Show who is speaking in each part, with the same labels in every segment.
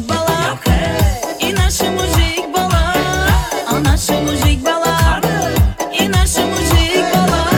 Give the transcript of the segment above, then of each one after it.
Speaker 1: mujik bala, i naši mujik bala, a naši mujik bala, i naši mujik bala.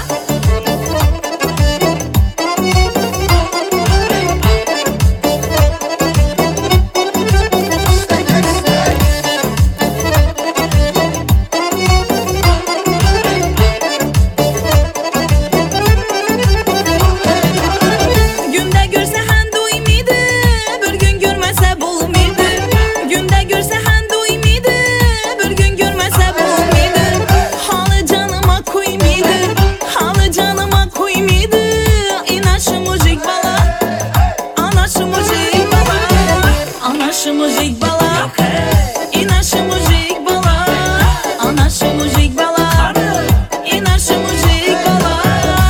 Speaker 1: Günde görse hen duymıydı, bir gün görmese bulmuydu. Günde görse hen duymıydı, bir gün görmese bulmuydu. Halı canıma koymuydu, halı canıma koymuydu. İnaşı mujik bala, anaşı mujik bala, anaşı mujik bala, inaşı mujik bala, anaşı mujik bala, inaşı mujik bala.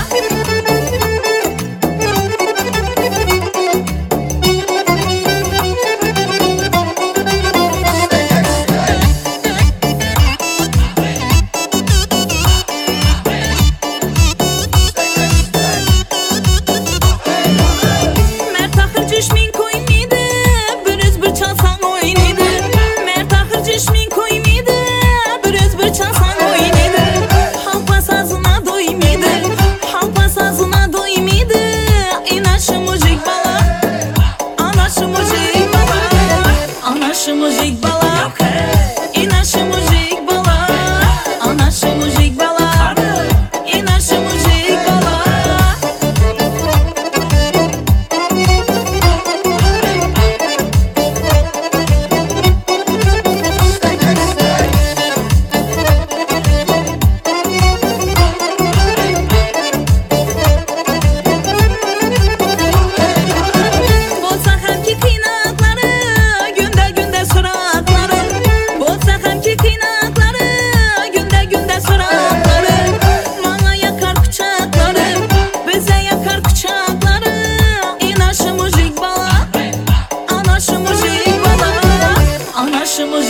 Speaker 1: Mert ahır cüşmin koymuydu, bir bir çalsan oynaydı. Mert ahır cüşmin koymuydu, bir çalsan oynaydı. Halpa sazına doymuydu, halpa sazına doymuydu. İnaşı mujik bala, anaşı mujik bala, anaşı mujik bala, inaşı mujik bala, anaşı mujik bala, inaşı mujik bala. Bolsa hem ki kıynakları, günde günde suratları. Bolsa hem ki kıynakları, günde günde suratları. Bana yakar bıçakları, bize yakar bıçakları. İnaşı mujik bala, anaşı mujik bala, anaşı mujik